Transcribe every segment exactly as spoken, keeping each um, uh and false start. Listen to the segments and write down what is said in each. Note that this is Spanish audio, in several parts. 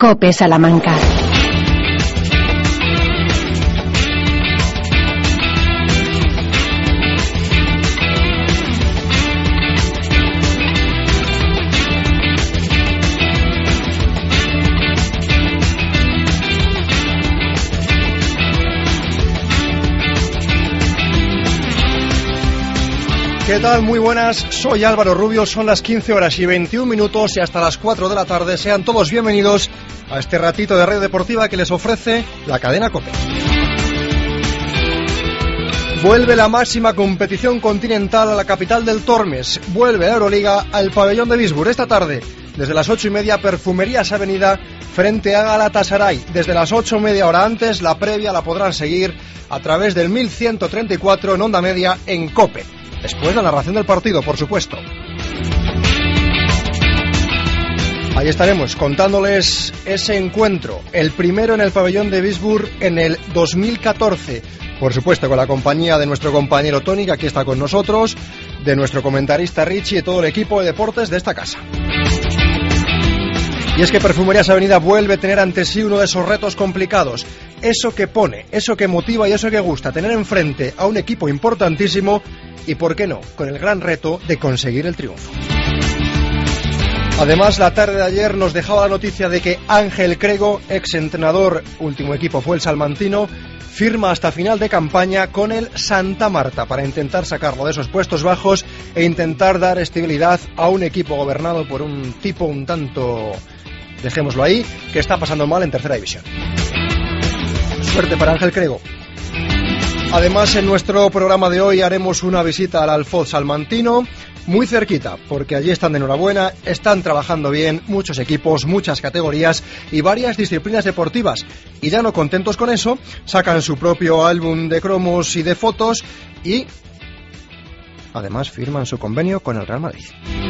COPE Salamanca. ¿Qué tal? Muy buenas, soy Álvaro Rubio, son las quince horas y veintiún minutos y hasta las cuatro de la tarde. Sean todos bienvenidos a este ratito de radio deportiva que les ofrece la cadena COPE. Vuelve la máxima competición continental a la capital del Tormes, vuelve la Euroliga al pabellón de Visburg esta tarde. Desde las ocho y media, Perfumerías Avenida frente a Galatasaray. Desde las ocho media hora antes, la previa la podrán seguir a través del mil ciento treinta y cuatro en onda media en COPE. Después la narración del partido, por supuesto. Ahí estaremos contándoles ese encuentro, el primero en el pabellón de Visburg en el dos mil catorce. Por supuesto, con la compañía de nuestro compañero Tony, que aquí está con nosotros, de nuestro comentarista Richie y todo el equipo de deportes de esta casa. Y es que Perfumerías Avenida vuelve a tener ante sí uno de esos retos complicados. Eso que pone, eso que motiva y eso que gusta, tener enfrente a un equipo importantísimo y, ¿por qué no?, con el gran reto de conseguir el triunfo. Además, la tarde de ayer nos dejaba la noticia de que Ángel Crego, exentrenador, último equipo fue el salmantino, firma hasta final de campaña con el Santa Marta para intentar sacarlo de esos puestos bajos e intentar dar estabilidad a un equipo gobernado por un tipo un tanto, dejémoslo ahí, que está pasando mal en tercera división. Suerte para Ángel Crego. Además, en nuestro programa de hoy haremos una visita al Alfoz salmantino, muy cerquita, porque allí están de enhorabuena, están trabajando bien, muchos equipos, muchas categorías y varias disciplinas deportivas. Y ya no contentos con eso, sacan su propio álbum de cromos y de fotos y además firman su convenio con el Real Madrid.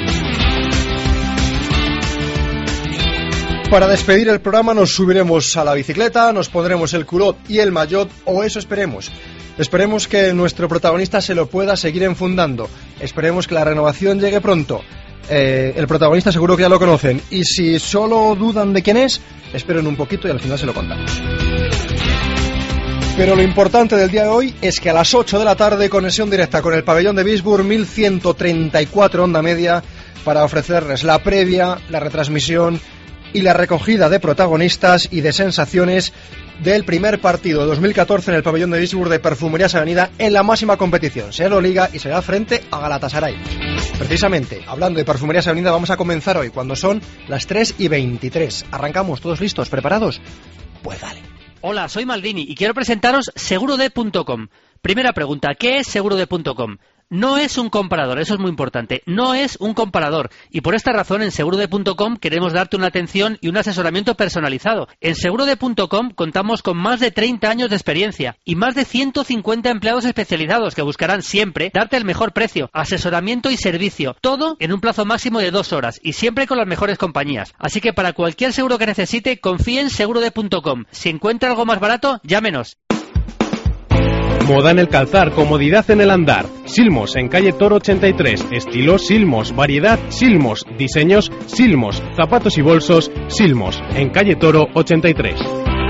Para despedir el programa nos subiremos a la bicicleta, nos pondremos el culot y el maillot, o eso esperemos. Esperemos que nuestro protagonista se lo pueda seguir enfundando. Esperemos que la renovación llegue pronto. Eh, el protagonista seguro que ya lo conocen. Y si solo dudan de quién es, esperen un poquito y al final se lo contamos. Pero lo importante del día de hoy es que a las ocho de la tarde, conexión directa con el pabellón de Visburg, mil ciento treinta y cuatro onda media, para ofrecerles la previa, la retransmisión y la recogida de protagonistas y de sensaciones del primer partido de dos mil catorce en el pabellón de Visburg de Perfumerías Avenida en la máxima competición. Se lo liga y será frente a Galatasaray. Precisamente, hablando de Perfumerías Avenida, vamos a comenzar hoy cuando son las tres y veintitrés. Arrancamos, todos listos, preparados. Pues dale. Hola, soy Maldini y quiero presentaros segurode punto com. Primera pregunta, ¿qué es segurode punto com? No es un comparador, eso es muy importante, no es un comparador y por esta razón en segurode punto com queremos darte una atención y un asesoramiento personalizado. En segurode punto com contamos con más de treinta años de experiencia y más de ciento cincuenta empleados especializados que buscarán siempre darte el mejor precio, asesoramiento y servicio, todo en un plazo máximo de dos horas y siempre con las mejores compañías. Así que para cualquier seguro que necesite, confíe en segurode punto com. Si encuentra algo más barato, llámenos. Moda en el calzar, comodidad en el andar. Silmos en calle Toro ochenta y tres. Estilo Silmos, variedad Silmos, diseños Silmos, zapatos y bolsos Silmos en calle Toro ochenta y tres.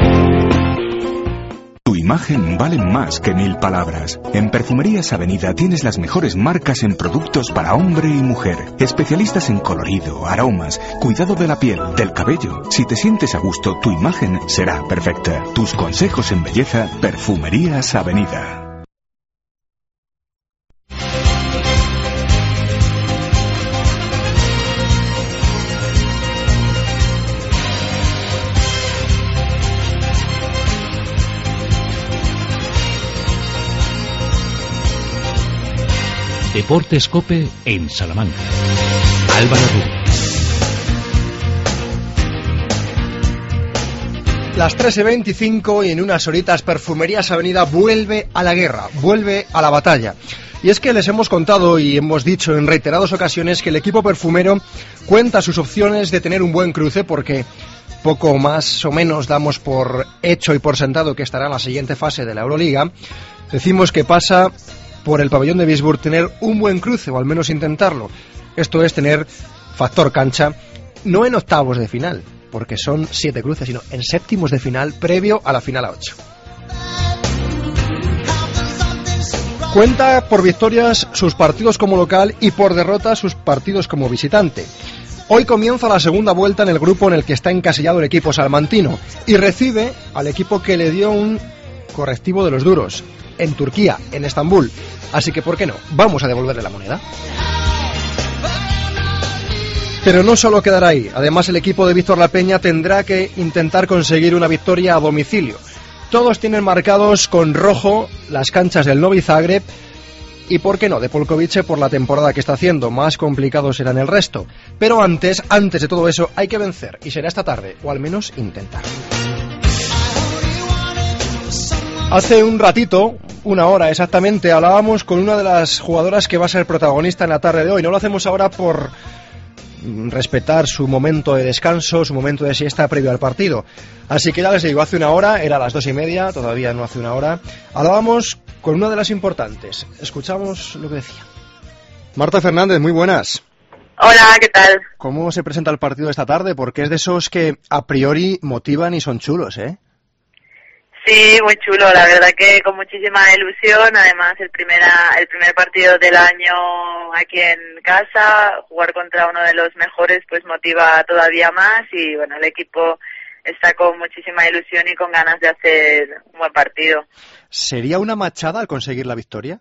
Tu imagen vale más que mil palabras. En Perfumerías Avenida tienes las mejores marcas en productos para hombre y mujer. Especialistas en colorido, aromas, cuidado de la piel, del cabello. Si te sientes a gusto, tu imagen será perfecta. Tus consejos en belleza, Perfumerías Avenida. Deportes COPE en Salamanca. Álvaro Rubio. Las tres y veinticinco y en unas horitas Perfumerías Avenida vuelve a la guerra, vuelve a la batalla. Y es que les hemos contado y hemos dicho en reiteradas ocasiones que el equipo perfumero cuenta sus opciones de tener un buen cruce porque poco más o menos damos por hecho y por sentado que estará en la siguiente fase de la Euroliga. Decimos que pasa por el pabellón de Visburg tener un buen cruce, o al menos intentarlo. Esto es tener factor cancha, no en octavos de final, porque son siete cruces, sino en séptimos de final, previo a la final a ocho. Cuenta por victorias sus partidos como local y por derrotas sus partidos como visitante. Hoy comienza la segunda vuelta en el grupo en el que está encasillado el equipo salmantino y recibe al equipo que le dio un correctivo de los duros, en Turquía, en Estambul. Así que, ¿por qué no? Vamos a devolverle la moneda. Pero no solo quedará ahí. Además, el equipo de Víctor Lapeña tendrá que intentar conseguir una victoria a domicilio. Todos tienen marcados con rojo las canchas del Novi Zagreb y, ¿por qué no?, de Polkovice por la temporada que está haciendo. Más complicado será en el resto. Pero antes, antes de todo eso, hay que vencer. Y será esta tarde, o al menos intentar. Hace un ratito, una hora exactamente, hablábamos con una de las jugadoras que va a ser protagonista en la tarde de hoy. No lo hacemos ahora por respetar su momento de descanso, su momento de siesta previo al partido. Así que ya les digo, hace una hora, era a las dos y media, todavía no hace una hora, hablábamos con una de las importantes. Escuchamos lo que decía. Marta Fernández, muy buenas. Hola, ¿qué tal? ¿Cómo se presenta el partido esta tarde? Porque es de esos que a priori motivan y son chulos, ¿eh? Sí, muy chulo, la verdad que con muchísima ilusión, además el primera, el primer partido del año aquí en casa, jugar contra uno de los mejores pues motiva todavía más y bueno, el equipo está con muchísima ilusión y con ganas de hacer un buen partido. ¿Sería una machada al conseguir la victoria?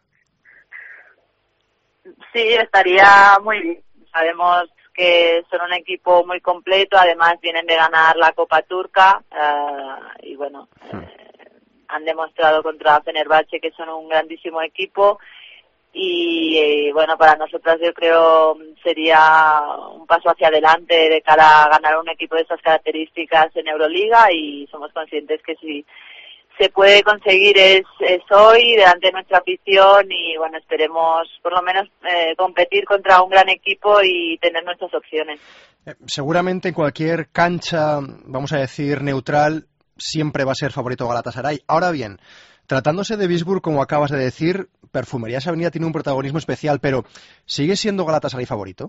Sí, estaría muy bien, sabemos que son un equipo muy completo, además vienen de ganar la Copa Turca uh, y bueno... Eh, han demostrado contra Fenerbahce que son un grandísimo equipo y, y bueno, para nosotras yo creo sería un paso hacia adelante de cara a ganar un equipo de esas características en Euroliga y somos conscientes que si se puede conseguir es, es hoy delante de nuestra afición y bueno, esperemos por lo menos eh, competir contra un gran equipo y tener nuestras opciones. Eh, seguramente en cualquier cancha, vamos a decir, neutral, siempre va a ser favorito Galatasaray. Ahora bien, tratándose de Visburg, como acabas de decir, Perfumerías Avenida tiene un protagonismo especial, pero ¿sigue siendo Galatasaray favorito?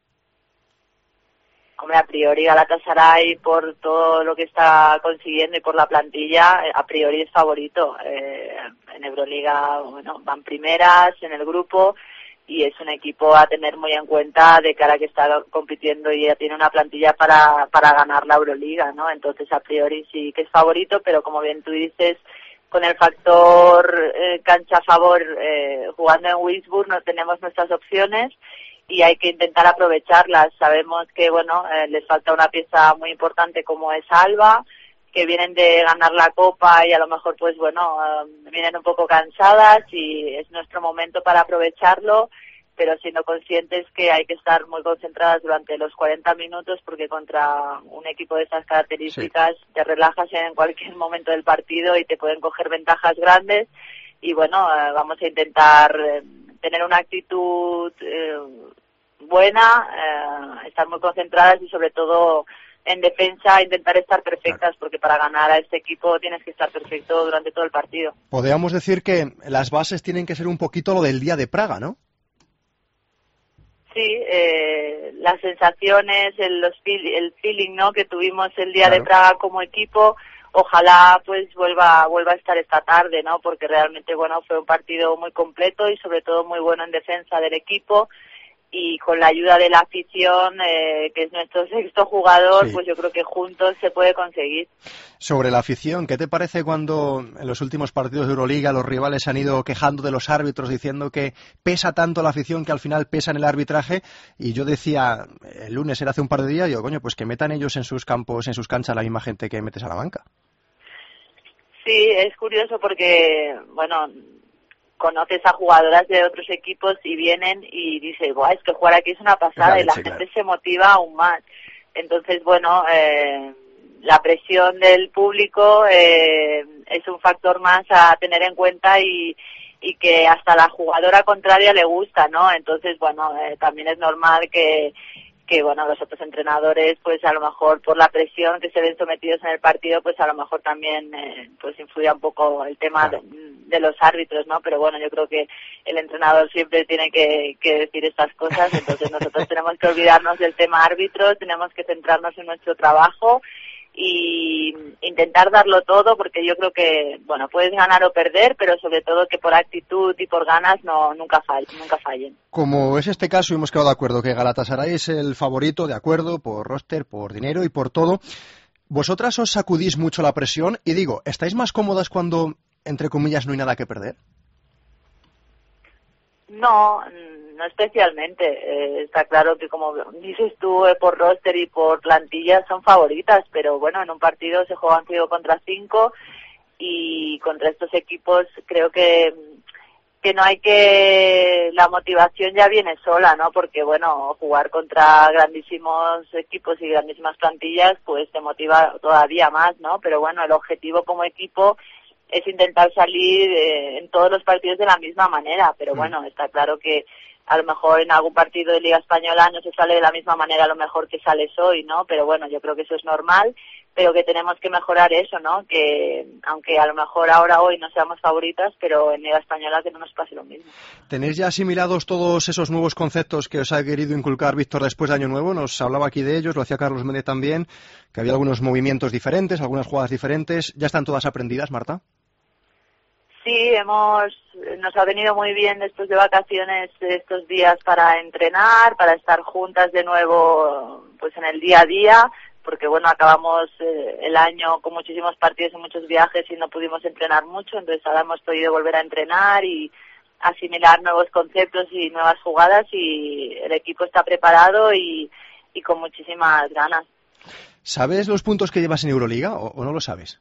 Hombre, a priori Galatasaray, por todo lo que está consiguiendo y por la plantilla, a priori es favorito. Eh, en Euroliga, bueno, van primeras en el grupo y es un equipo a tener muy en cuenta de cara a que está compitiendo y ya tiene una plantilla para para ganar la Euroliga, ¿no? Entonces, a priori sí que es favorito, pero como bien tú dices, con el factor eh, cancha a favor, eh, jugando en Wisburg no tenemos nuestras opciones y hay que intentar aprovecharlas. Sabemos que, bueno, eh, les falta una pieza muy importante como es Alba, que vienen de ganar la Copa y a lo mejor, pues bueno, uh, vienen un poco cansadas y es nuestro momento para aprovecharlo, pero siendo conscientes que hay que estar muy concentradas durante los cuarenta minutos porque contra un equipo de esas características sí, te relajas en cualquier momento del partido y te pueden coger ventajas grandes y bueno, uh, vamos a intentar eh, tener una actitud eh, buena, eh, estar muy concentradas y sobre todo en defensa intentar estar perfectas, porque para ganar a este equipo tienes que estar perfecto durante todo el partido. Podríamos decir que las bases tienen que ser un poquito lo del día de Praga, ¿no? Sí, eh, las sensaciones, el, los feel, el feeling, ¿no?, que tuvimos el día claro. de Praga como equipo, ojalá pues vuelva vuelva a estar esta tarde, ¿no?, porque realmente, bueno, fue un partido muy completo y sobre todo muy bueno en defensa del equipo. Y con la ayuda de la afición, eh, que es nuestro sexto jugador, sí, pues yo creo que juntos se puede conseguir. Sobre la afición, ¿qué te parece cuando en los últimos partidos de Euroliga los rivales han ido quejando de los árbitros, diciendo que pesa tanto la afición que al final pesa en el arbitraje? Y yo decía, el lunes era hace un par de días, digo, coño, pues que metan ellos en sus campos, en sus canchas, la misma gente que metes a la banca. Sí, es curioso porque, bueno, conoces a jugadoras de otros equipos y vienen y dices, Buah, es que jugar aquí es una pasada, y la gente claro. se motiva aún más. Entonces, bueno, eh, la presión del público eh, es un factor más a tener en cuenta y, y que hasta la jugadora contraria le gusta, ¿no? Entonces, bueno, eh, también es normal que que bueno, los otros entrenadores, pues a lo mejor por la presión que se ven sometidos en el partido, pues a lo mejor también eh, pues influye un poco el tema de, de los árbitros, ¿no? Pero bueno, yo creo que el entrenador siempre tiene que, que decir estas cosas, entonces nosotros tenemos que olvidarnos del tema árbitro, tenemos que centrarnos en nuestro trabajo y intentar darlo todo, porque yo creo que, bueno, puedes ganar o perder, pero sobre todo que por actitud y por ganas no nunca fallen, nunca fallen. Como es este caso, hemos quedado de acuerdo que Galatasaray es el favorito, de acuerdo, por roster, por dinero y por todo. ¿Vosotras os sacudís mucho la presión? Y digo, ¿estáis más cómodas cuando, entre comillas, no hay nada que perder? No, no especialmente. Eh, está claro que, como dices tú, eh, por roster y por plantilla son favoritas, pero bueno, en un partido se juegan cinco contra cinco y contra estos equipos creo que que no hay que... la motivación ya viene sola, ¿no? Porque bueno, jugar contra grandísimos equipos y grandísimas plantillas pues te motiva todavía más, ¿no? Pero bueno, el objetivo como equipo es intentar salir eh, en todos los partidos de la misma manera, pero bueno, está claro que a lo mejor en algún partido de Liga Española no se sale de la misma manera a lo mejor que sales hoy, ¿no? Pero bueno, yo creo que eso es normal, pero que tenemos que mejorar eso, ¿no? Que aunque a lo mejor ahora hoy no seamos favoritas, pero en Liga Española que no nos pase lo mismo. ¿Tenéis ya asimilados todos esos nuevos conceptos que os ha querido inculcar Víctor después de Año Nuevo? Nos hablaba aquí de ellos, lo hacía Carlos Méndez también, que había algunos movimientos diferentes, algunas jugadas diferentes. ¿Ya están todas aprendidas, Marta? Sí, hemos, nos ha venido muy bien después de vacaciones estos días para entrenar, para estar juntas de nuevo pues en el día a día, porque bueno, acabamos eh, el año con muchísimos partidos y muchos viajes y no pudimos entrenar mucho, entonces ahora hemos podido volver a entrenar y asimilar nuevos conceptos y nuevas jugadas y el equipo está preparado y, y con muchísimas ganas. ¿Sabes los puntos que llevas en Euroliga o, o no lo sabes?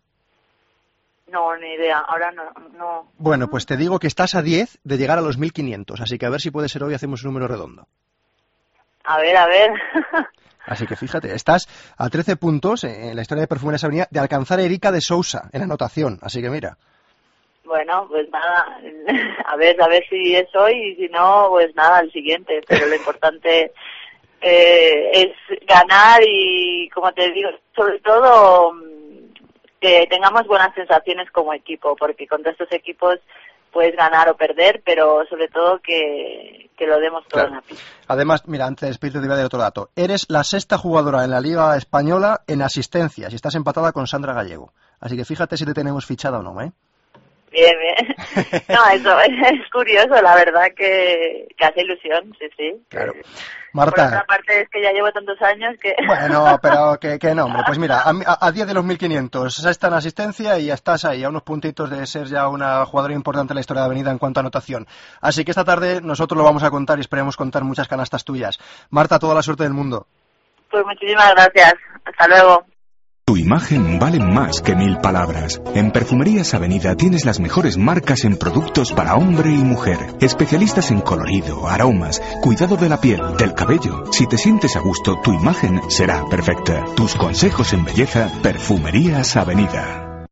No, ni idea, ahora no, no. Bueno, pues te digo que estás a diez de llegar a los mil quinientos, así que a ver si puede ser hoy, hacemos un número redondo. A ver, a ver. Así que fíjate, estás a trece puntos en la historia de Perfumerías Avenida de alcanzar a Erika de Sousa en anotación, así que mira. Bueno, pues nada, a ver, a ver si es hoy y si no, pues nada, el siguiente, pero lo importante eh, es ganar y, como te digo, sobre todo que tengamos buenas sensaciones como equipo, porque contra estos equipos puedes ganar o perder, pero sobre todo que, que lo demos todo, claro, en la pista. Además, mira, antes de despedirte te voy a dar otro dato. Eres la sexta jugadora en la Liga Española en asistencias y estás empatada con Sandra Gallego. Así que fíjate si te tenemos fichada o no, ¿eh? Bien, bien. No, eso es curioso, la verdad que, que hace ilusión, sí, sí. Claro. Marta. Por otra parte es que ya llevo tantos años que... Bueno, pero que, que no, hombre. Pues mira, a diez de los mil quinientos está en asistencia y ya estás ahí, a unos puntitos de ser ya una jugadora importante en la historia de Avenida en cuanto a anotación. Así que esta tarde nosotros lo vamos a contar y esperemos contar muchas canastas tuyas. Marta, toda la suerte del mundo. Pues muchísimas gracias. Hasta luego. Tu imagen vale más que mil palabras. En Perfumerías Avenida tienes las mejores marcas en productos para hombre y mujer. Especialistas en colorido, aromas, cuidado de la piel, del cabello. Si te sientes a gusto, tu imagen será perfecta. Tus consejos en belleza, Perfumerías Avenida.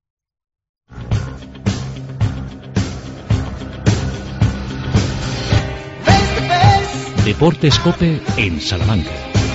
Deportes Cope en Salamanca.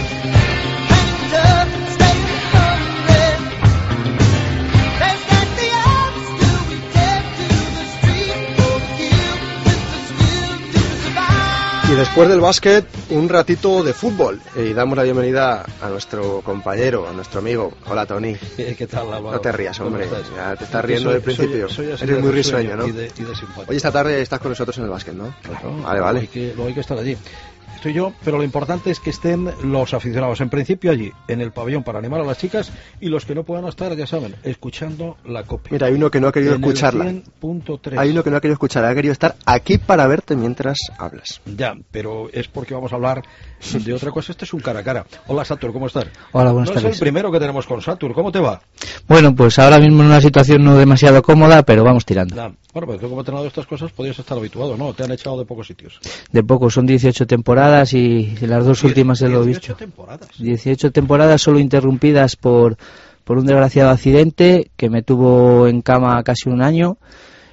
Y después del básquet, un ratito de fútbol. Y damos la bienvenida a nuestro compañero, a nuestro amigo. Hola, Tony. ¿Qué tal, Álvaro? No te rías, hombre. Ya te estás Porque riendo soy, del principio. Soy, soy Eres muy risueño, ¿no? Y de, y de simpático. Hoy esta tarde estás con nosotros en el básquet, ¿no? Claro, vale, vale. Hay que, lo hay que estar allí. Estoy yo, pero lo importante es que estén los aficionados, en principio allí, en el pabellón para animar a las chicas, y los que no puedan estar, ya saben, escuchando la copia. Mira, hay uno que no ha querido en escucharla. cien punto tres. Hay uno que no ha querido escucharla, ha querido estar aquí para verte mientras hablas. Ya, pero es porque vamos a hablar de otra cosa. Este es un cara a cara. Hola, Satur, ¿cómo estás? Hola, buenas no tardes. No es el primero que tenemos con Satur, ¿cómo te va? Bueno, pues ahora mismo en una situación no demasiado cómoda, pero vamos tirando. Ya. Bueno, pues tú como entrenador de estas cosas podrías estar habituado, ¿no? Te han echado de pocos sitios. De pocos, son dieciocho temporadas y las dos últimas se lo he visto. dieciocho temporadas. dieciocho temporadas solo interrumpidas por, por un desgraciado accidente que me tuvo en cama casi un año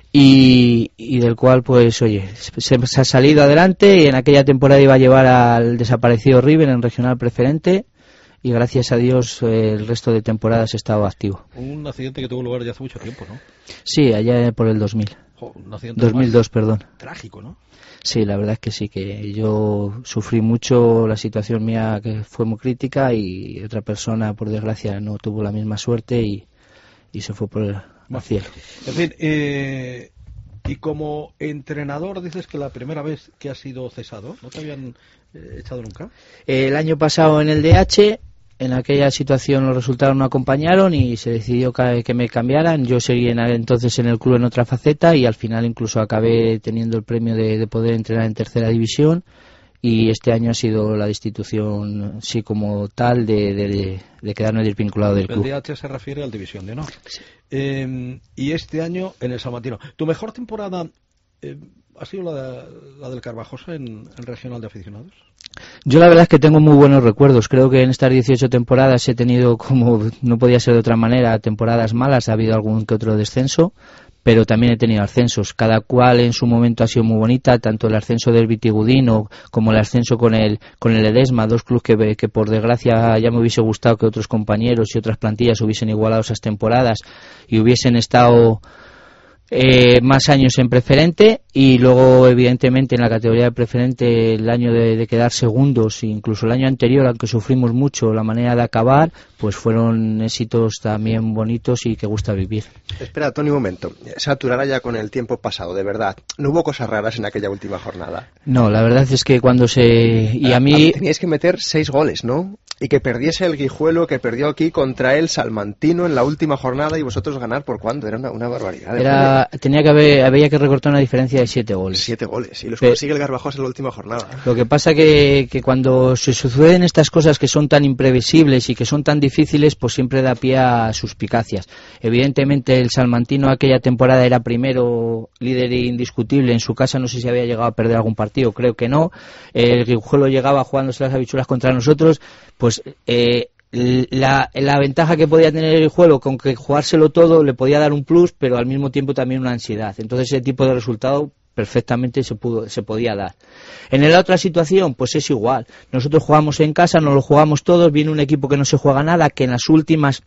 y, y del cual, pues, oye, se, se ha salido adelante y en aquella temporada iba a llevar al desaparecido River en regional preferente y gracias a Dios eh, el resto de temporadas he estado activo. Un accidente que tuvo lugar ya hace mucho tiempo, ¿no? Sí, allá por el dos mil. Jo, un accidente dos mil dos, perdón. Trágico, ¿no? Sí, la verdad es que sí, que yo sufrí mucho, la situación mía que fue muy crítica y otra persona, por desgracia, no tuvo la misma suerte y, y se fue por el Bueno, cielo. En fin, eh, y como entrenador dices que la primera vez que has sido cesado, ¿no te habían eh, echado nunca? El año pasado en el D H, en aquella situación los resultados no acompañaron y se decidió que, que me cambiaran. Yo seguí en, entonces en el club en otra faceta y al final incluso acabé teniendo el premio de, de poder entrenar en tercera división y este año ha sido la destitución, sí, como tal, de, de, de, de quedarme desvinculado del club. El D H se refiere al División de, ¿no? Sí. Eh, y este año en el Salmantino. ¿Tu mejor temporada eh, ha sido la, de, la del Carvajosa en, en regional de aficionados? Yo la verdad es que tengo muy buenos recuerdos. Creo que en estas dieciocho temporadas he tenido, como no podía ser de otra manera, temporadas malas. Ha habido algún que otro descenso, pero también he tenido ascensos. Cada cual en su momento ha sido muy bonita, tanto el ascenso del Vitigudino como el ascenso con el con el Ledesma, dos clubes que, que por desgracia ya me hubiese gustado que otros compañeros y otras plantillas hubiesen igualado esas temporadas y hubiesen estado Eh, más años en preferente y luego evidentemente en la categoría de preferente el año de, de quedar segundos, incluso el año anterior, aunque sufrimos mucho la manera de acabar, pues fueron éxitos también bonitos y que gusta vivir. Espera, Tony, un momento. Saturará ya con el tiempo pasado, de verdad. ¿No hubo cosas raras en aquella última jornada? No, la verdad es que cuando se... y a mí... Teníais que meter seis goles, ¿no? Y que perdiese el Guijuelo, que perdió aquí contra el Salmantino en la última jornada y vosotros ganar por cuánto, era una, una barbaridad. Era, tenía que haber, había que recortar una diferencia de siete goles. Siete goles, y los Pero, consigue el Garbajosa en la última jornada. Lo que pasa que, que cuando se suceden estas cosas que son tan imprevisibles y que son tan difíciles, pues siempre da pie a suspicacias. Evidentemente el Salmantino aquella temporada era primero líder indiscutible, en su casa no sé si había llegado a perder algún partido, creo que no. El Guijuelo llegaba jugándose las habichuelas contra nosotros, pues eh, la, la ventaja que podía tener el juego con que jugárselo todo le podía dar un plus, pero al mismo tiempo también una ansiedad. Entonces ese tipo de resultado perfectamente se pudo se podía dar. En la otra situación, pues es igual. Nosotros jugamos en casa, nos lo jugamos todos, viene un equipo que no se juega nada, que en las últimas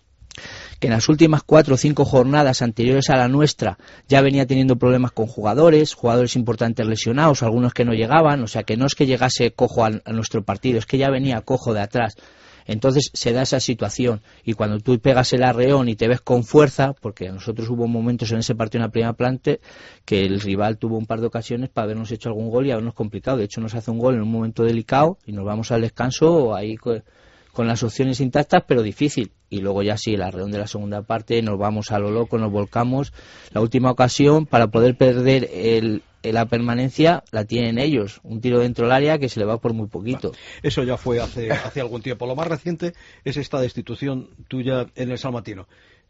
que en las últimas cuatro o cinco jornadas anteriores a la nuestra ya venía teniendo problemas con jugadores, jugadores importantes lesionados, algunos que no llegaban, o sea que no es que llegase cojo a, a nuestro partido, es que ya venía cojo de atrás. Entonces se da esa situación y cuando tú pegas el arreón y te ves con fuerza, porque a nosotros hubo momentos en ese partido en la primera planta que el rival tuvo un par de ocasiones para habernos hecho algún gol y habernos complicado. De hecho nos hace un gol en un momento delicado y nos vamos al descanso ahí con, con las opciones intactas, pero difícil. Y luego ya sí, el arreón de la segunda parte, nos vamos a lo loco, nos volcamos. La última ocasión para poder perder el la permanencia la tienen ellos, un tiro dentro del área que se le va por muy poquito. Bueno, eso ya fue hace, hace algún tiempo. Lo más reciente es esta destitución tuya en el Salmantino.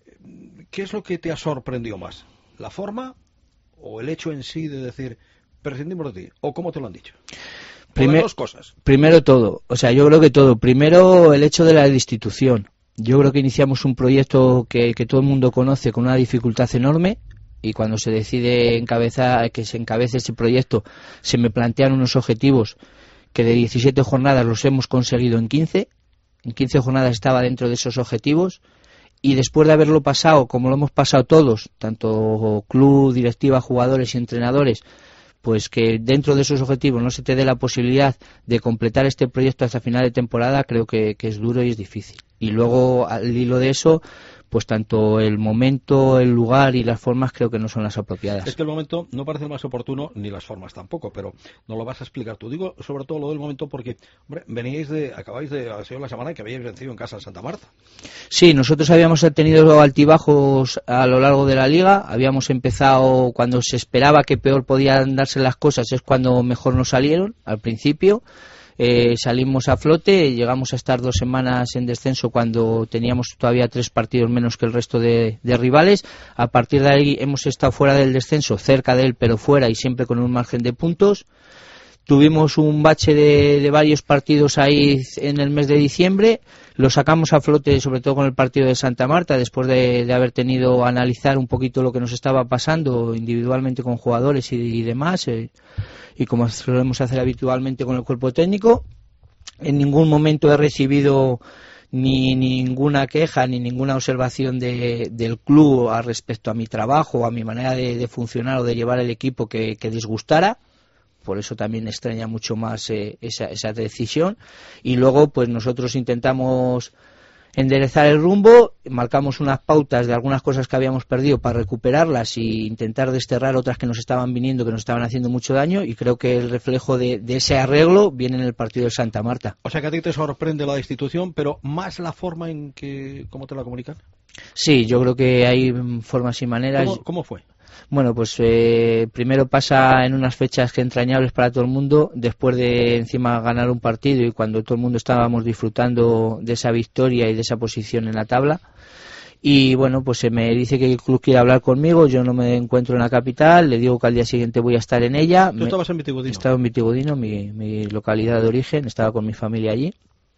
¿Qué es lo que te ha sorprendido más? ¿La forma o el hecho en sí de decir prescindimos de ti? ¿O cómo te lo han dicho? Primer, dos cosas. Primero todo, o sea, yo creo que todo. Primero el hecho de la destitución. Yo creo que iniciamos un proyecto que, que todo el mundo conoce con una dificultad enorme. Y cuando se decide encabezar, que se encabece ese proyecto, se me plantean unos objetivos que de diecisiete jornadas los hemos conseguido en quince. En quince jornadas estaba dentro de esos objetivos. Y después de haberlo pasado, como lo hemos pasado todos, tanto club, directiva, jugadores y entrenadores, pues que dentro de esos objetivos no se te dé la posibilidad de completar este proyecto hasta final de temporada, creo que, que es duro y es difícil. Y luego, al hilo de eso, pues tanto el momento, el lugar y las formas creo que no son las apropiadas. Es que el momento no parece más oportuno, ni las formas tampoco, pero no lo vas a explicar tú. Digo sobre todo lo del momento porque, hombre, veníais de, acabáis de, ha sido la semana que habíais vencido en casa en Santa Marta. Sí, nosotros habíamos tenido altibajos a lo largo de la liga, habíamos empezado cuando se esperaba que peor podían darse las cosas, es cuando mejor nos salieron, al principio. Eh, salimos a flote, llegamos a estar dos semanas en descenso cuando teníamos todavía tres partidos menos que el resto de, de rivales. A partir de ahí hemos estado fuera del descenso, cerca de él pero fuera y siempre con un margen de puntos. Tuvimos un bache de, de varios partidos ahí en el mes de diciembre, lo sacamos a flote sobre todo con el partido de Santa Marta, después de, de haber tenido a analizar un poquito lo que nos estaba pasando individualmente con jugadores y, y demás, eh, y como solemos hacer habitualmente con el cuerpo técnico. En ningún momento he recibido ni ninguna queja ni ninguna observación de, del club a respecto a mi trabajo o a mi manera de, de funcionar o de llevar el equipo que, que disgustara. Por eso también extraña mucho más eh, esa, esa decisión. Y luego pues nosotros intentamos enderezar el rumbo, marcamos unas pautas de algunas cosas que habíamos perdido para recuperarlas y intentar desterrar otras que nos estaban viniendo, que nos estaban haciendo mucho daño, y creo que el reflejo de, de ese arreglo viene en el partido de Santa Marta. O sea que a ti te sorprende la destitución, pero más la forma en que, ¿cómo te la comunican? Sí, yo creo que hay formas y maneras. ¿Cómo, cómo fue? Bueno, pues eh, primero pasa en unas fechas que entrañables para todo el mundo, después de encima ganar un partido y cuando todo el mundo estábamos disfrutando de esa victoria y de esa posición en la tabla. Y bueno, pues se me dice que el club quiere hablar conmigo, yo no me encuentro en la capital, le digo que al día siguiente voy a estar en ella. ¿Tú estabas en Vitigodino? Estaba en Vitigodino, mi, mi localidad de origen, estaba con mi familia allí.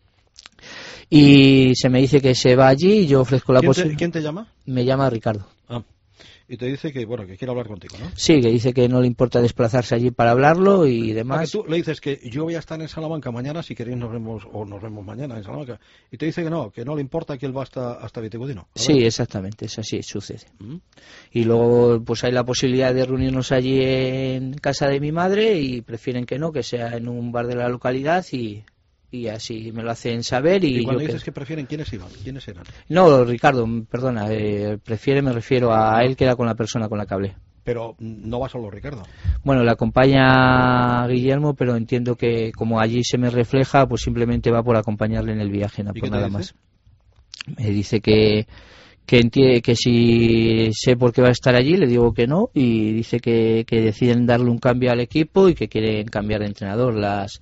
Y se me dice que se va allí y yo ofrezco la posibilidad. ¿Quién te llama? Me llama Ricardo. Ah. Y te dice que, bueno, que quiere hablar contigo, ¿no? Sí, que dice que no le importa desplazarse allí para hablarlo y demás. Porque tú le dices que yo voy a estar en Salamanca mañana, si queréis nos vemos, o nos vemos mañana en Salamanca. Y te dice que no, que no le importa que él va hasta, hasta Vitigodino. Sí, exactamente, es así, sucede. ¿Mm? Y luego pues hay la posibilidad de reunirnos allí en casa de mi madre y prefieren que no, que sea en un bar de la localidad y... y así me lo hacen saber. Y, ¿Y cuando yo dices que... que prefieren, ¿quiénes iban? ¿Quiénes eran? No, Ricardo, perdona, eh, prefiere, me refiero a él que era con la persona con la que hablé. Pero no va solo Ricardo. Bueno, le acompaña Guillermo, pero entiendo que como allí se me refleja, pues simplemente va por acompañarle en el viaje, no por nada más. Me dice que que entiende que si sé por qué va a estar allí, le digo que no, y dice que, que deciden darle un cambio al equipo y que quieren cambiar de entrenador. Las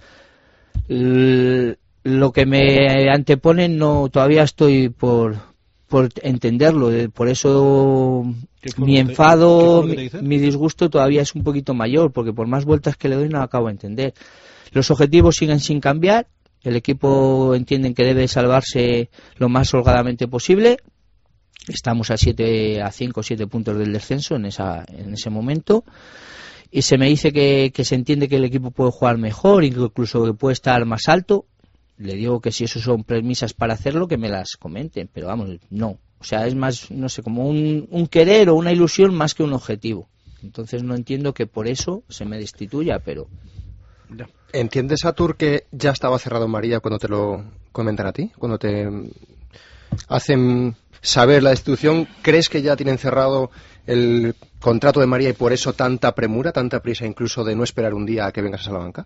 lo que me anteponen no todavía estoy por por entenderlo, por eso mi enfado, mi, mi disgusto todavía es un poquito mayor, porque por más vueltas que le doy no acabo de entender. Los objetivos siguen sin cambiar, el equipo entienden que debe salvarse lo más holgadamente posible. Estamos a siete, a cinco o siete puntos del descenso en esa en ese momento. Y se me dice que, que se entiende que el equipo puede jugar mejor, incluso que puede estar más alto. Le digo que si eso son premisas para hacerlo, que me las comenten, pero vamos, no. O sea, es más, no sé, como un, un querer o una ilusión más que un objetivo. Entonces no entiendo que por eso se me destituya, pero... ¿Entiendes, Satur, que ya estaba cerrado María cuando te lo comentan a ti? Cuando te hacen saber la destitución, ¿crees que ya tienen cerrado el contrato de María y por eso tanta premura, tanta prisa incluso de no esperar un día a que vengas a Salamanca?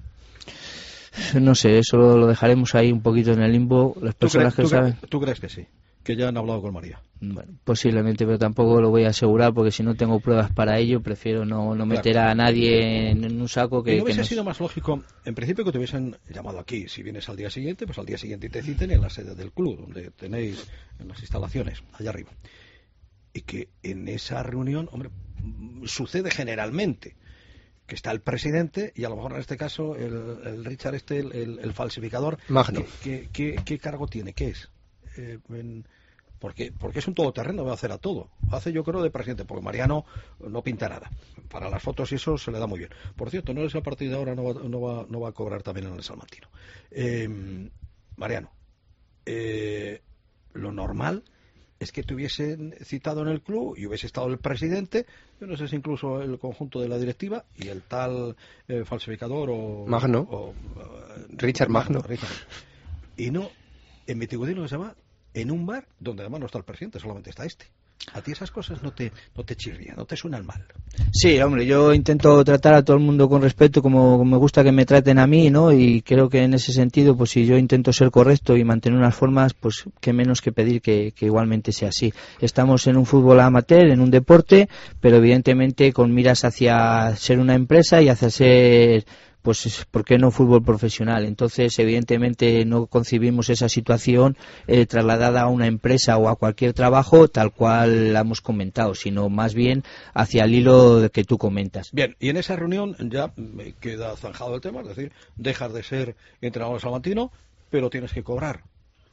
No sé, eso lo dejaremos ahí un poquito en el limbo. Las personas que tú saben. Crees, ¿Tú crees que sí? Que ya han hablado con María. Bueno, posiblemente, pero tampoco lo voy a asegurar porque si no tengo pruebas para ello, prefiero no, no meter claro. a nadie en, en un saco que. ¿Y no hubiese que nos... sido más lógico, en principio, que te hubiesen llamado aquí? Si vienes al día siguiente, pues al día siguiente te citen en la sede del club, donde tenéis en las instalaciones, allá arriba. Y que en esa reunión, hombre, sucede generalmente que está el presidente y a lo mejor en este caso el, el Richard este, el, el, el falsificador. Magno. ¿Qué, qué, qué, qué cargo tiene? ¿Qué es? Eh, en, porque, porque es un todoterreno, va a hacer a todo. Hace yo creo de presidente, porque Mariano no pinta nada. Para las fotos y eso se le da muy bien. Por cierto, no es a partir de ahora no va, no va, no va a cobrar también en el Salmantino. Eh, Mariano, eh, lo normal es que te hubiesen citado en el club y hubiese estado el presidente, yo no sé si incluso el conjunto de la directiva y el tal eh, falsificador o... Magno. O, uh, Richard Magno. Richard. Y no, en Vitigodino que se llama, en un bar donde además no está el presidente, solamente está este. A ti esas cosas no te, no te chirrían, no te suenan mal. Sí, hombre, yo intento tratar a todo el mundo con respeto como, como me gusta que me traten a mí, ¿no? Y creo que en ese sentido, pues si yo intento ser correcto y mantener unas formas, pues qué menos que pedir que, que igualmente sea así. Estamos en un fútbol amateur, en un deporte, pero evidentemente con miras hacia ser una empresa y hacia ser... pues ¿por qué no fútbol profesional? Entonces, evidentemente no concibimos esa situación eh, trasladada a una empresa o a cualquier trabajo tal cual la hemos comentado, sino más bien hacia el hilo que tú comentas. Bien, y en esa reunión ya me queda zanjado el tema, es decir, dejas de ser entrenador salmantino, pero tienes que cobrar.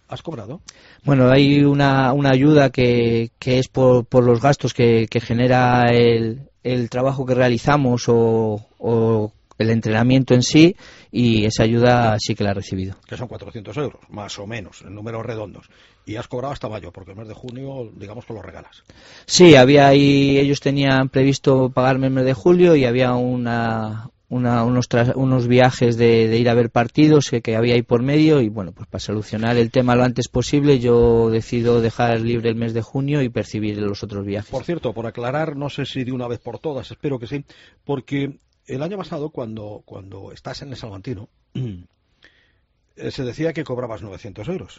¿Has cobrado? Bueno, hay una, una ayuda que, que es por, por los gastos que, que genera el, el trabajo que realizamos o, o el entrenamiento en sí, y esa ayuda sí que la he recibido. Que son cuatrocientos euros, más o menos, en números redondos. Y has cobrado hasta mayo, porque el mes de junio, digamos que lo regalas. Sí, había ahí, ellos tenían previsto pagarme el mes de julio y había una, una unos, tras, unos viajes de, de ir a ver partidos que, que había ahí por medio, y bueno, pues para solucionar el tema lo antes posible yo decido dejar libre el mes de junio y percibir los otros viajes. Por cierto, por aclarar, no sé si de una vez por todas, espero que sí, porque el año pasado, cuando, cuando estás en el Salmantino, se decía que cobrabas novecientos euros.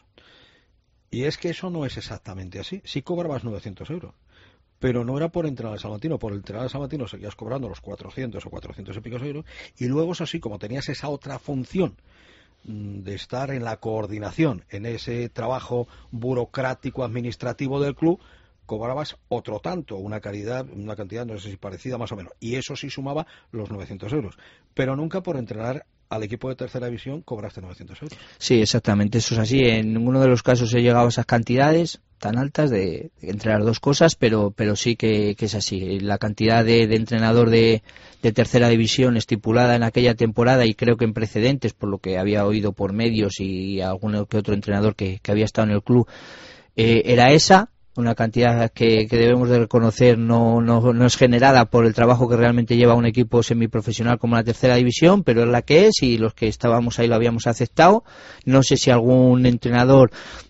Y es que eso no es exactamente así. Sí cobrabas novecientos euros, pero no era por entrenar al Salmantino. Por entrenar al Salmantino seguías cobrando los cuatrocientos o cuatrocientos y pico euros, y luego, eso sí, como tenías esa otra función de estar en la coordinación, en ese trabajo burocrático administrativo del club, cobrabas otro tanto, una cantidad, una cantidad no sé si parecida más o menos, y eso sí sumaba los novecientos euros, pero nunca por entrenar al equipo de tercera división cobraste novecientos euros. Sí, exactamente, eso es así. En ninguno de los casos he llegado a esas cantidades tan altas de, de entre las dos cosas, pero pero sí que, que es así. La cantidad de, de entrenador de, de tercera división estipulada en aquella temporada, y creo que en precedentes, por lo que había oído por medios y algún que otro entrenador que, que había estado en el club, eh, era esa. Una cantidad que, que debemos de reconocer no, no, no es generada por el trabajo que realmente lleva un equipo semiprofesional como la tercera división, pero es la que es, y los que estábamos ahí lo habíamos aceptado. No sé si algún entrenador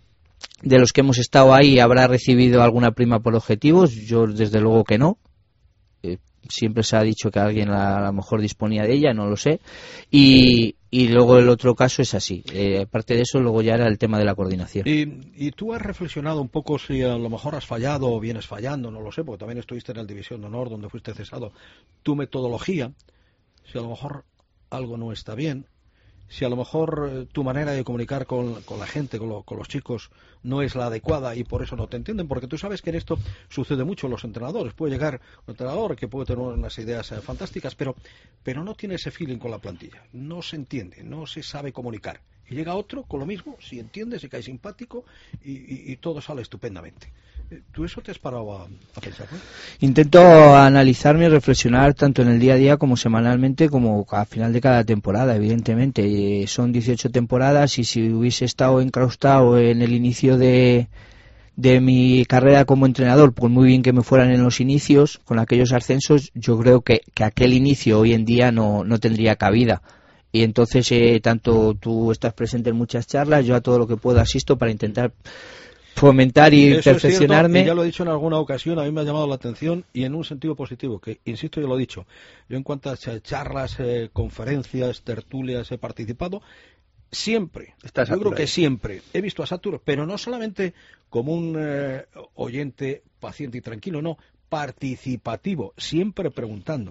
de los que hemos estado ahí habrá recibido alguna prima por objetivos. Yo desde luego que no. Eh, siempre se ha dicho que alguien a, a lo mejor disponía de ella, no lo sé. Y, y luego el otro caso es así. Eh, aparte de eso, luego ya era el tema de la coordinación. ¿Y, y tú has reflexionado un poco si a lo mejor has fallado o vienes fallando? No lo sé, porque también estuviste en la División de Honor, donde fuiste cesado. Tu metodología, si a lo mejor algo no está bien, si a lo mejor eh, tu manera de comunicar con, con la gente, con, lo, con los chicos, no es la adecuada y por eso no te entienden, porque tú sabes que en esto sucede mucho en los entrenadores. Puede llegar un entrenador que puede tener unas ideas eh, fantásticas, pero, pero no tiene ese feeling con la plantilla, no se entiende, no se sabe comunicar. Y llega otro con lo mismo, si entiende, si cae simpático y, y, y todo sale estupendamente. ¿Tú eso te has parado a, a pensar, no? Intento analizarme y reflexionar tanto en el día a día como semanalmente, como al final de cada temporada, evidentemente. Eh, son dieciocho temporadas, y si hubiese estado encraustado en el inicio de, de mi carrera como entrenador, pues muy bien que me fueran en los inicios, con aquellos ascensos, yo creo que, que aquel inicio hoy en día no, no tendría cabida. Y entonces, eh, tanto tú estás presente en muchas charlas, yo a todo lo que puedo asisto para intentar fomentar y Eso perfeccionarme. Es cierto, y ya lo he dicho en alguna ocasión, a mí me ha llamado la atención, y en un sentido positivo, que insisto, yo lo he dicho, yo en cuantas charlas, eh, conferencias, tertulias he participado, siempre, Estás yo creo ahí. que siempre he visto a Satur, pero no solamente como un eh, oyente paciente y tranquilo, no, participativo, siempre preguntando.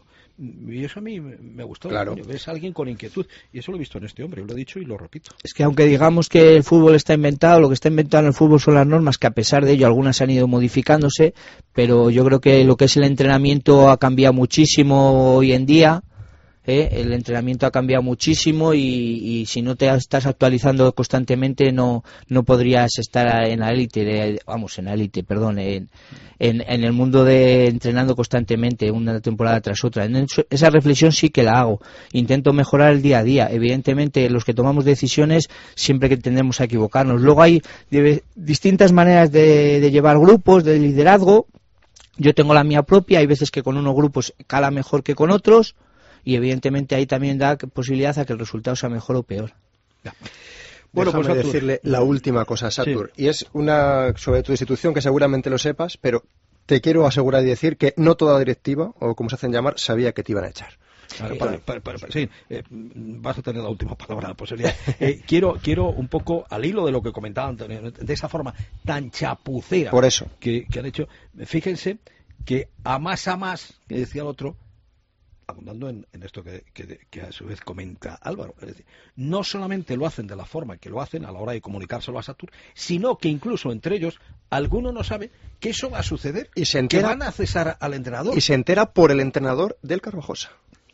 Y eso a mí me gustó. Claro. Ves a alguien con inquietud, y eso lo he visto en este hombre, lo he dicho y lo repito. Es que aunque digamos que el fútbol está inventado, lo que está inventado en el fútbol son las normas, que a pesar de ello algunas han ido modificándose, pero yo creo que lo que es el entrenamiento ha cambiado muchísimo hoy en día. ¿eh? El entrenamiento ha cambiado muchísimo, y, y si no te estás actualizando constantemente no no podrías estar en la élite, de, vamos, en la élite, perdón, en, en, en el mundo de entrenando constantemente una temporada tras otra. En eso, esa reflexión sí que la hago. Intento mejorar el día a día. Evidentemente, los que tomamos decisiones siempre que tendemos a equivocarnos. Luego hay de, distintas maneras de, de llevar grupos, de liderazgo. Yo tengo la mía propia. Hay veces que con unos grupos cala mejor que con otros. Y evidentemente ahí también da posibilidad a que el resultado sea mejor o peor. Ya. Bueno, Déjame pues Satur. decirle la última cosa, Satur, Sí. y es una sobre tu institución que seguramente lo sepas, pero te quiero asegurar y decir que no toda directiva, o como se hacen llamar, sabía que te iban a echar. Para, para, para, para, para, sí, eh, vas a tener la última palabra, la posibilidad. Eh, quiero, quiero un poco, al hilo de lo que comentaba Antonio, de esa forma tan chapucera Por eso. que, que han hecho, fíjense que a más a más, que decía el otro, abundando en, en esto que, que, que a su vez comenta Álvaro, es decir, no solamente lo hacen de la forma que lo hacen a la hora de comunicárselo a Satur, sino que incluso entre ellos alguno no sabe que eso va a suceder, Y se que entera- van a cesar al entrenador. Y se entera por el entrenador del Carvajosa.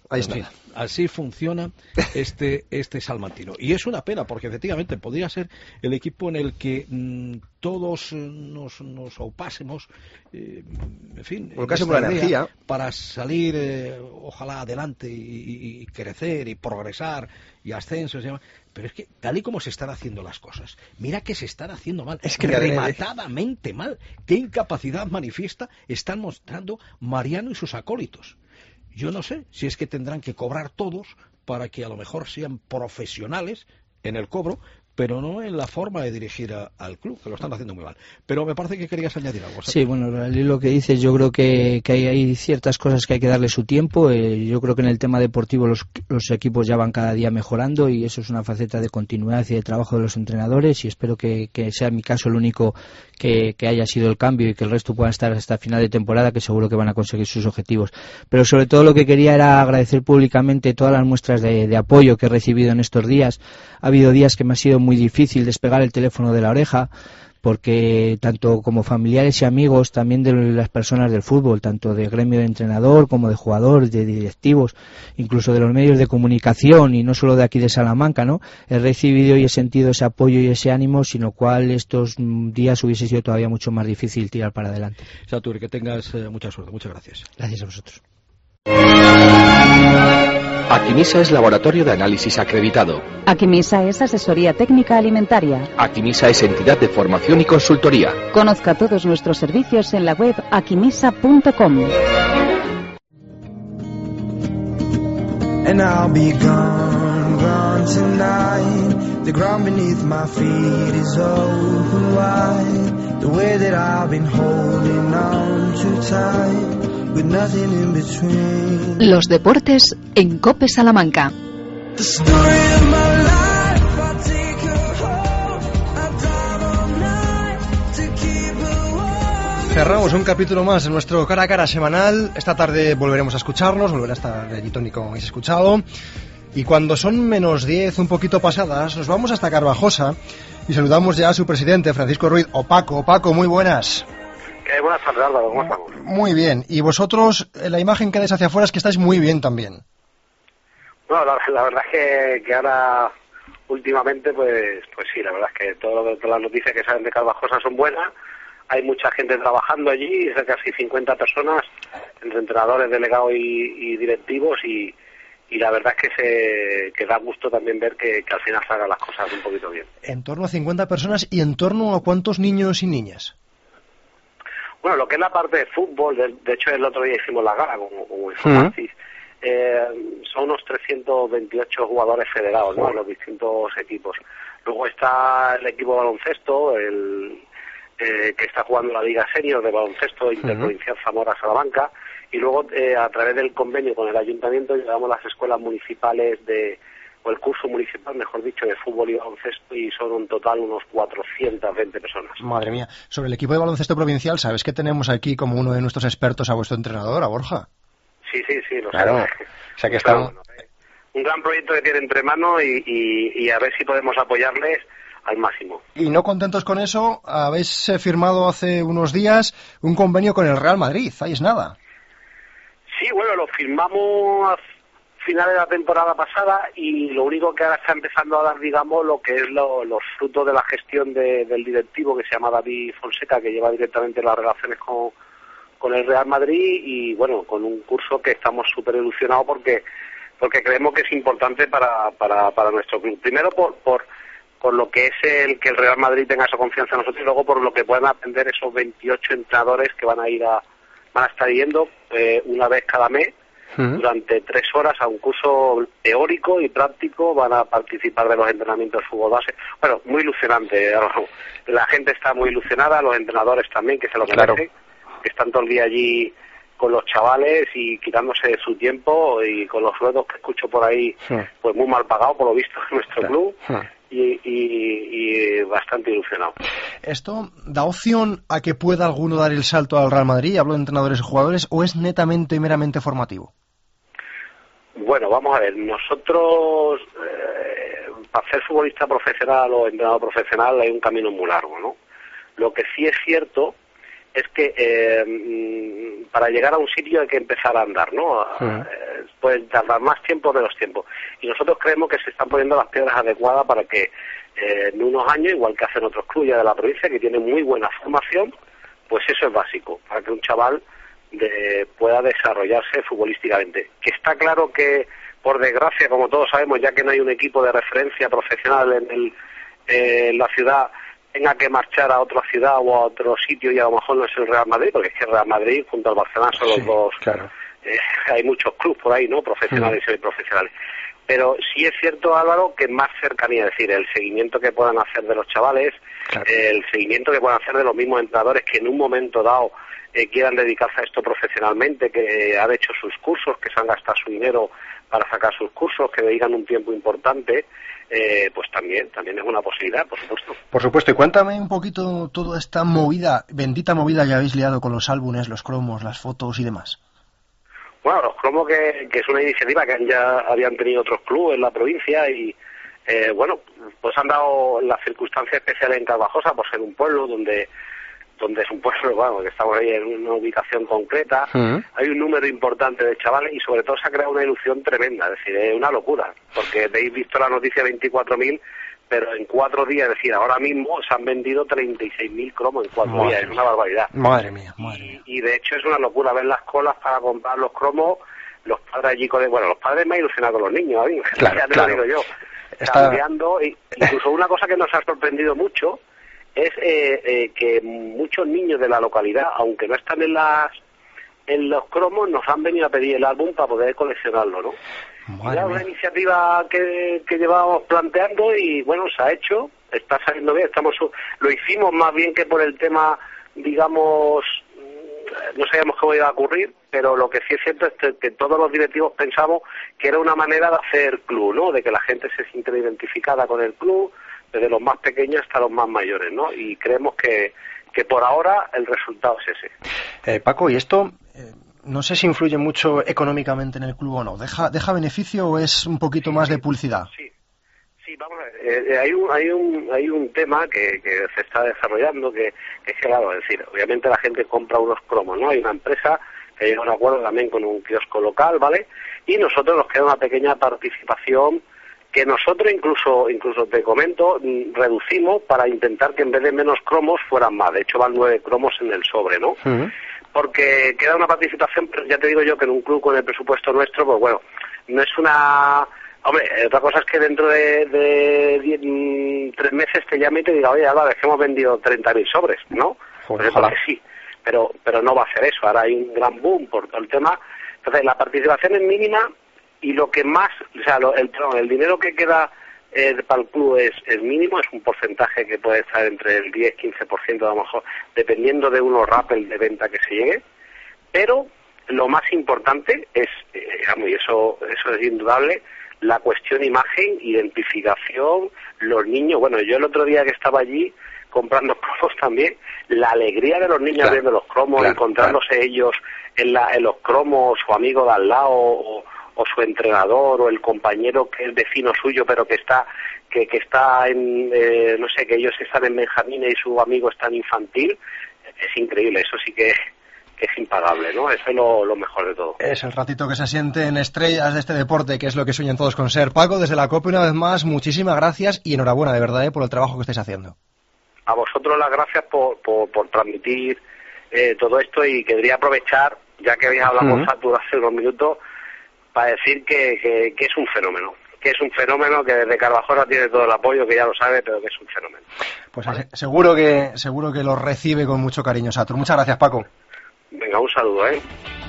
Ahí en está. fin, así funciona este, este salmantino. Y es una pena, porque efectivamente podría ser el equipo en el que mmm, todos nos, nos aupásemos, eh, en fin, volcásemos la energía para salir, eh, ojalá, adelante y, y, y crecer y progresar y ascensos y demás. Pero es que, tal y como se están haciendo las cosas, mira que se están haciendo mal, es que rematadamente mal. ¿Qué incapacidad manifiesta están mostrando Mariano y sus acólitos? Yo no sé si es que tendrán que cobrar todos para que a lo mejor sean profesionales en el cobro, pero no en la forma de dirigir a, al club, que lo están haciendo muy mal. Pero me parece que querías añadir algo. ¿Sabes? Sí, bueno, lo que dices, yo creo que, que hay, hay ciertas cosas que hay que darle su tiempo. Eh, yo creo que en el tema deportivo los, los equipos ya van cada día mejorando y eso es una faceta de continuidad y de trabajo de los entrenadores y espero que, que sea en mi caso el único que, que haya sido el cambio y que el resto puedan estar hasta final de temporada, que seguro que van a conseguir sus objetivos. Pero sobre todo lo que quería era agradecer públicamente todas las muestras de, de apoyo que he recibido en estos días. Ha habido días que me ha sido muy difícil despegar el teléfono de la oreja, porque tanto como familiares y amigos, también de las personas del fútbol, tanto de gremio de entrenador como de jugadores, de directivos, incluso de los medios de comunicación y no solo de aquí de Salamanca, ¿no? He recibido y he sentido ese apoyo y ese ánimo, sin lo cual estos días hubiese sido todavía mucho más difícil tirar para adelante. Satur, que tengas eh, mucha suerte. Muchas gracias. Gracias a vosotros. Aquimisa es laboratorio de análisis acreditado. Aquimisa es asesoría técnica alimentaria. Aquimisa es entidad de formación y consultoría. Conozca todos nuestros servicios en la web aquimisa punto com. And I'll be gone, gone tonight. The ground beneath my feet is open wide. The way that I've been holding on too tight. Los deportes en COPE Salamanca. Cerramos un capítulo más de nuestro cara a cara semanal. Esta tarde volveremos a escucharnos, volverá a estar allí Tony como habéis escuchado. Y cuando son menos diez, un poquito pasadas, nos vamos hasta Carvajosa y saludamos ya a su presidente, Francisco Ruiz. O Paco, Paco, muy buenas. Eh, buenas tardes, Álvaro, ¿cómo estamos? Muy bien, y vosotros, la imagen que dais hacia afuera es que estáis muy bien también. Bueno, la, la verdad es que, que ahora, últimamente, pues pues sí, la verdad es que todo lo que, todas las noticias que salen de Carvajosa son buenas. Hay mucha gente trabajando allí, casi cincuenta personas, entre entrenadores, delegados y, y directivos, y, y la verdad es que se que da gusto también ver que, que al final salgan las cosas un poquito bien. En torno a cincuenta personas, ¿y en torno a cuántos niños y niñas? Bueno, lo que es la parte de fútbol, de, de hecho el otro día hicimos la gala como, como Infomatis, uh-huh. eh, son unos trescientos veintiocho jugadores federados, ¿no? En los distintos equipos. Luego está el equipo de baloncesto, el eh, que está jugando la Liga Senior de baloncesto uh-huh. interprovincial Zamora-Salamanca, y luego eh, a través del convenio con el ayuntamiento llevamos las escuelas municipales de o el curso municipal, mejor dicho, de fútbol y baloncesto, y son un total unos cuatrocientas veinte personas. Madre mía. Sobre el equipo de baloncesto provincial, ¿sabes que tenemos aquí como uno de nuestros expertos a vuestro entrenador, a Borja? Sí, sí, sí, lo claro. sé. O sea que está... Bueno, un gran proyecto que tiene entre manos y, y, y a ver si podemos apoyarles al máximo. Y no contentos con eso, habéis firmado hace unos días un convenio con el Real Madrid, ahí es nada. Sí, bueno, lo firmamos finales de la temporada pasada y lo único que ahora está empezando a dar, digamos, lo que es lo, los frutos de la gestión de, del directivo que se llama David Fonseca, que lleva directamente las relaciones con, con el Real Madrid, y bueno, con un curso que estamos súper ilusionados porque porque creemos que es importante para, para, para nuestro club. Primero por, por por lo que es el que el Real Madrid tenga esa confianza en nosotros, y luego por lo que puedan aprender esos veintiocho entrenadores que van a ir a van a estar yendo eh, una vez cada mes. Uh-huh. Durante tres horas a un curso teórico y práctico, van a participar de los entrenamientos de fútbol base. Bueno, muy ilusionante. La gente está muy ilusionada, los entrenadores también, que se lo merecen, claro. Que están todo el día allí con los chavales y quitándose su tiempo, y con los sueldos que escucho por ahí, sí. Pues muy mal pagados por lo visto en nuestro claro. club. Sí. Y, y, y bastante ilusionado. ¿Esto da opción a que pueda alguno dar el salto al Real Madrid? Hablo de entrenadores y jugadores, ¿o es netamente y meramente formativo? Bueno, vamos a ver, nosotros eh, para ser futbolista profesional o entrenador profesional hay un camino muy largo, ¿no? Lo que sí es cierto es que eh, para llegar a un sitio hay que empezar a andar, ¿no? Sí. Eh, pueden tardar más tiempo o menos tiempo. Y nosotros creemos que se están poniendo las piedras adecuadas para que eh, en unos años, igual que hacen otros clubes de la provincia, que tienen muy buena formación, pues eso es básico, para que un chaval de, pueda desarrollarse futbolísticamente. Que está claro que, por desgracia, como todos sabemos, ya que no hay un equipo de referencia profesional en, el, eh, en la ciudad, tenga que marchar a otra ciudad o a otro sitio, y a lo mejor no es el Real Madrid, porque es que el Real Madrid junto al Barcelona son los sí, dos, claro. eh, hay muchos clubes por ahí, ¿no?, profesionales y semiprofesionales. Pero sí es cierto, Álvaro, que más cercanía, es decir, el seguimiento que puedan hacer de los chavales, claro. eh, el seguimiento que puedan hacer de los mismos entrenadores que en un momento dado eh, quieran dedicarse a esto profesionalmente, que han hecho sus cursos, que se han gastado su dinero para sacar sus cursos, que dedican un tiempo importante, eh, pues también también es una posibilidad, por supuesto. Por supuesto, y cuéntame un poquito toda esta movida, bendita movida que habéis liado con los álbumes, los cromos, las fotos y demás. Bueno, los cromos, que, que es una iniciativa que ya habían tenido otros clubes en la provincia y, eh, bueno, pues han dado las circunstancias especiales en Carvajosa por ser un pueblo donde donde es un pueblo, bueno, que estamos ahí en una ubicación concreta, uh-huh. Hay un número importante de chavales y sobre todo se ha creado una ilusión tremenda, es decir, es una locura, porque habéis visto la noticia veinticuatro mil, pero en cuatro días, es decir, ahora mismo se han vendido treinta y seis mil cromos en cuatro madre días, es una barbaridad. Madre mía, madre mía. Y, y de hecho es una locura ver las colas para comprar los cromos, los padres allí con el, bueno, los padres me ilusionan con los niños, ¿eh? Claro, ya te claro. lo digo yo, Está... cambiando, y incluso una cosa que nos ha sorprendido mucho es eh, eh, que muchos niños de la localidad, aunque no están en las en los cromos, nos han venido a pedir el álbum para poder coleccionarlo, ¿no? Era una iniciativa que, que llevábamos planteando y bueno, se ha hecho, está saliendo bien, estamos lo hicimos más bien que por el tema, digamos, no sabíamos cómo iba a ocurrir, pero lo que sí es cierto es que, que todos los directivos pensamos que era una manera de hacer club, ¿no? De que la gente se sintiera identificada con el club, desde los más pequeños hasta los más mayores, ¿no? Y creemos que, que por ahora el resultado es ese. Eh, Paco, ¿y esto eh, no sé si influye mucho económicamente en el club o no? ¿Deja, deja beneficio o es un poquito sí, más sí, de publicidad? Sí, sí, vamos a ver. Eh, eh, hay, un, hay, un, hay un tema que, que se está desarrollando que, que es claro, es decir, obviamente la gente compra unos cromos, ¿no? Hay una empresa que llega a un acuerdo también con un kiosco local, ¿vale? Y nosotros nos queda una pequeña participación que nosotros incluso, incluso te comento, reducimos para intentar que en vez de menos cromos fueran más. De hecho van nueve cromos en el sobre, ¿no? Uh-huh. Porque queda una participación, pero ya te digo yo que en un club con el presupuesto nuestro, pues bueno, no es una... Hombre, otra cosa es que dentro de, de diez, tres meses te llame y te diga, oye, Álvaro, es que hemos vendido treinta mil sobres, ¿no? Joder, pues sí, pero, pero no va a ser eso. Ahora hay un gran boom por todo el tema. Entonces, la participación es mínima. Y lo que más, o sea, lo, el, perdón, el dinero que queda eh, para el club es, es mínimo, es un porcentaje que puede estar entre el diez y quince por ciento a lo mejor, dependiendo de unos rappels de venta que se llegue, pero lo más importante es, eh, digamos, y eso, eso es indudable, la cuestión imagen, identificación, los niños. Bueno, yo el otro día que estaba allí comprando cromos también, la alegría de los niños claro, viendo los cromos, claro, encontrándose claro. ellos en, la, en los cromos, su amigo de al lado, o, o su entrenador, o el compañero que es vecino suyo, pero que está que, que está en, eh, no sé, que ellos están en Benjamín y su amigo está en infantil, es increíble, eso sí que, que es impagable, ¿no? Eso es lo, lo mejor de todo. Es el ratito que se siente en estrellas de este deporte, que es lo que sueñan todos con ser. Paco, desde la COPE una vez más, muchísimas gracias y enhorabuena, de verdad, ¿eh? por el trabajo que estáis haciendo. A vosotros las gracias por, por, por transmitir eh, todo esto, y quería aprovechar, ya que habéis hablado con Satur hace unos minutos, para decir que, que, que es un fenómeno, que es un fenómeno, que desde Carvajosa tiene todo el apoyo, que ya lo sabe, pero que es un fenómeno. Pues ¿vale? seguro que seguro que lo recibe con mucho cariño, Satur. Muchas gracias, Paco. Venga, un saludo, ¿eh?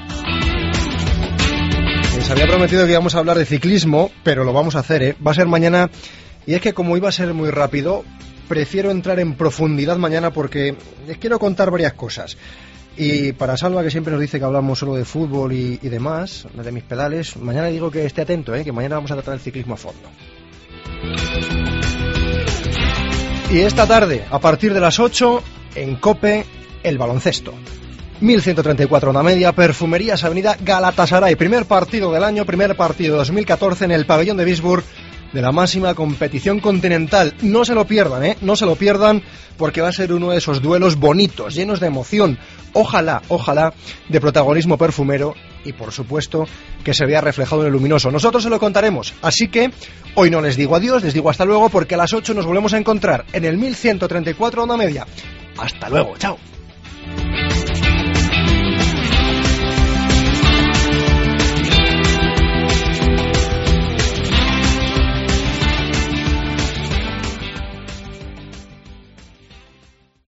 Les había prometido que íbamos a hablar de ciclismo, pero lo vamos a hacer, ¿eh? Va a ser mañana, y es que como iba a ser muy rápido, prefiero entrar en profundidad mañana porque les quiero contar varias cosas. Y para Salva, que siempre nos dice que hablamos solo de fútbol y, y demás, de mis pedales, mañana digo que esté atento, ¿eh? que mañana vamos a tratar el ciclismo a fondo. Y esta tarde, a partir de las ocho, en COPE, el baloncesto. mil ciento treinta y cuatro onda media, Perfumerías Avenida Galatasaray. Primer partido del año, primer partido dos mil catorce en el pabellón de Bisburg, de la máxima competición continental. No se lo pierdan, ¿eh? No se lo pierdan, porque va a ser uno de esos duelos bonitos, llenos de emoción. Ojalá, ojalá, de protagonismo perfumero y, por supuesto, que se vea reflejado en el luminoso. Nosotros se lo contaremos, así que hoy no les digo adiós, les digo hasta luego, porque a las ocho nos volvemos a encontrar en el mil ciento treinta y cuatro Onda Media. Hasta luego, chao.